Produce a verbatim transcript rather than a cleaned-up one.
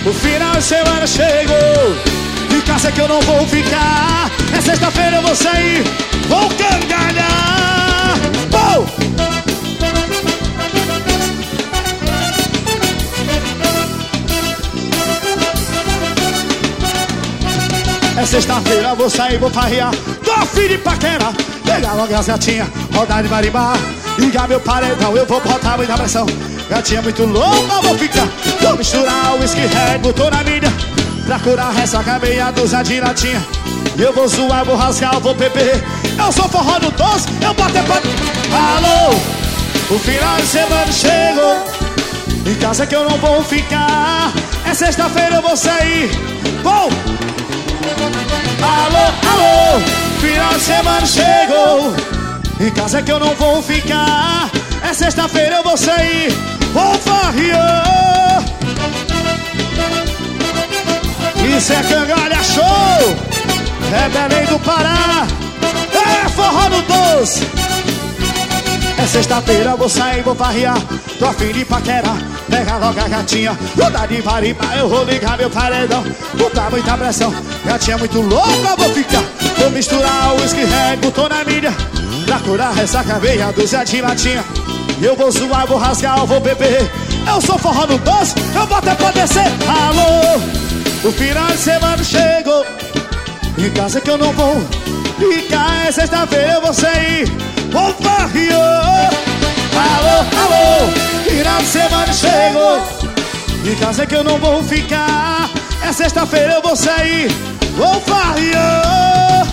O final de semana chegou. Em casa que eu não vou ficar. É sexta-feira eu vou sair, vou cangalhar. Pou! É sexta-feira eu vou sair, vou farrear. Tô afim de paquera. Pegar logo as gatinhas, rodar de marimba, ligar meu paredão, eu vou botar muita pressão. Gatinha muito louca, vou ficar. Vou misturar o whisky red, botou na mídia. Pra curar ressaca, meia dúzia de latinha. Eu vou zoar, vou rasgar, eu vou beber. Eu sou forró no doce, eu boto é pra... Alô, o final de semana chegou. Em casa que eu não vou ficar. É sexta-feira eu vou sair. Bom! Alô, alô, final de semana chegou. Em casa que eu não vou ficar. É sexta-feira eu vou sair, vou farrear. Isso é cangalha show. É Belém do Pará. É forró no doce. É sexta-feira eu vou sair, vou farrear. Tô afim de paquera. Pega logo a gatinha, rodar de marimba, eu vou ligar meu paredão, botar muita pressão. Gatinha muito louca, vou ficar. Vou misturar o whisky red, botou na mídia. Pra curar ressaca, meia dúzia de latinha. Eu vou zoar, vou rasgar, eu vou beber. Eu sou forró no doce, eu boto é pra descer. Alô, o final de semana chegou. Em casa que eu não vou ficar. É sexta-feira eu vou sair, vou farrear. Alô, alô, final de semana chegou. Em casa que eu não vou ficar. É sexta-feira eu vou sair, vou farrear.